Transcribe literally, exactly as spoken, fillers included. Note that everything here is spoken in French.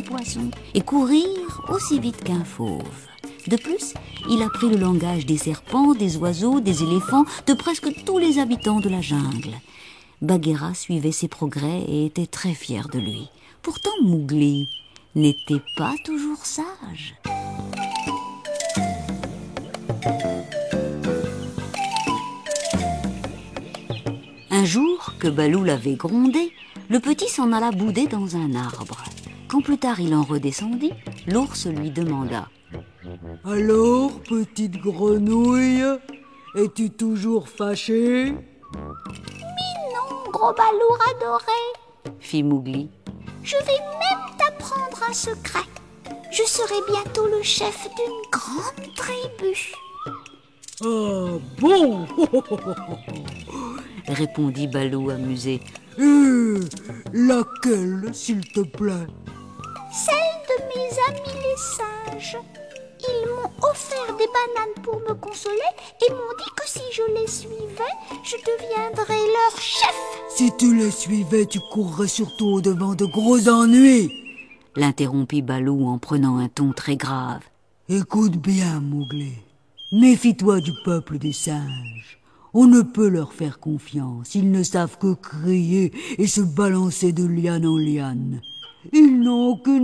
poissons et courir aussi vite qu'un fauve. De plus, il apprit le langage des serpents, des oiseaux, des éléphants, de presque tous les habitants de la jungle. Bagheera suivait ses progrès et était très fier de lui. Pourtant, Mowgli n'était pas toujours sage. Un jour, que Balou l'avait grondé, le petit s'en alla bouder dans un arbre. Quand plus tard il en redescendit, l'ours lui demanda: « Alors, petite grenouille, es-tu toujours fâchée ?» « Mais non, gros Balou adoré, » fit Mowgli. « Je vais même t'apprendre un secret. Je serai bientôt le chef d'une grande tribu. » « Ah bon ?» répondit Balou amusé. « Et laquelle, s'il te plaît ?»« Celle de mes amis les singes. Ils m'ont offert des bananes pour me consoler et m'ont dit que si je les suivais, je deviendrais leur chef. » « Si tu les suivais, tu courrais surtout au-devant de gros ennuis, » l'interrompit Balou en prenant un ton très grave. « Écoute bien, Mowgli. Méfie-toi du peuple des singes. On ne peut leur faire confiance. Ils ne savent que crier et se balancer de liane en liane. Ils n'ont aucune